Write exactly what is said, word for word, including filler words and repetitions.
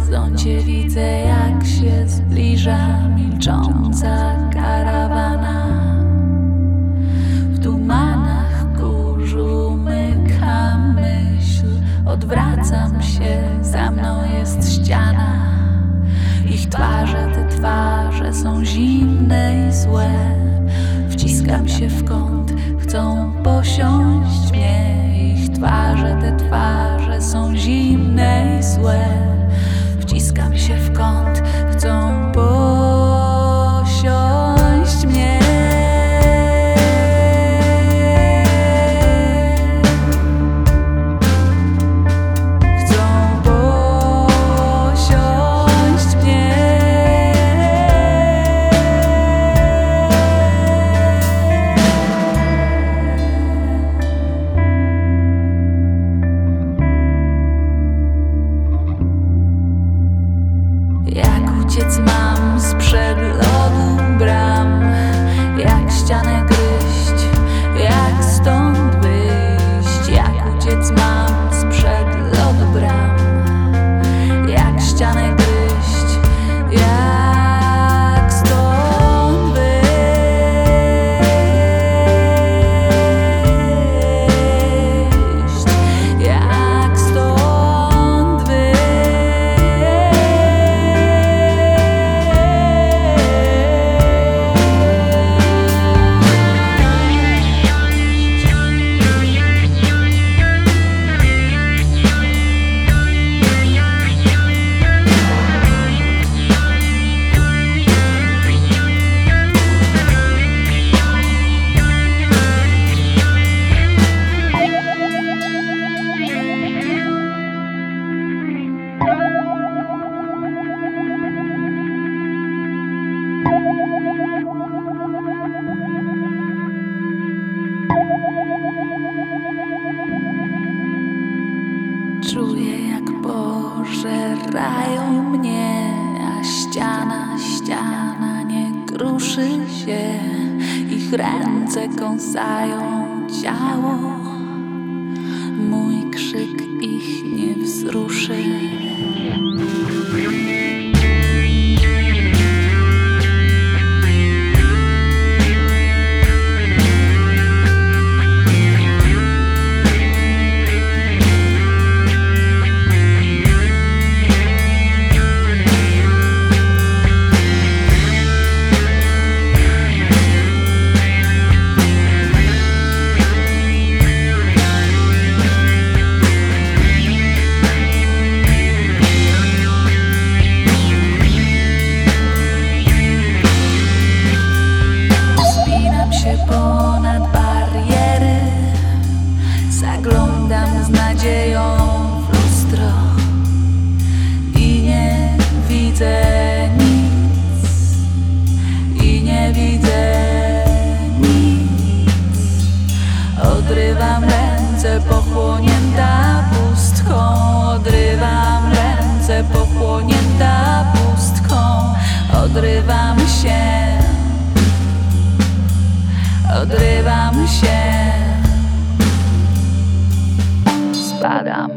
horyzoncie widzę, jak się zbliża milcząca karawana. W tumanach kurzu myka myśl, odwracam się, za mną jest ściana. Ich twarze, te twarze są zimne i złe. Wciskam się w kąt, chcą posiąść mnie. Ich twarze, te twarze są zimne i złe. Wciskam się w kąt, chcą posiąść mnie. Jak uciec mam sprzed lodu bram, jak ścianę gryźć, jak stąd wyjść. Jak uciec mam sprzed lodu bram, jak ścianę gryźć, jak stąd wyjść, jak stąd wyjść. Czuję, jak pożerają mnie, a ściana, ściana nie kruszy się. Ich ręce kąsają ciało, mój krzyk ich nie wzruszy. Ponad bariery zaglądam z nadzieją w lustro i nie widzę nic, i nie widzę nic. Odrywam ręce, pochłonięta pustką, odrywam ręce, pochłonięta pustką, odrywam się. Odrywam się, spadam.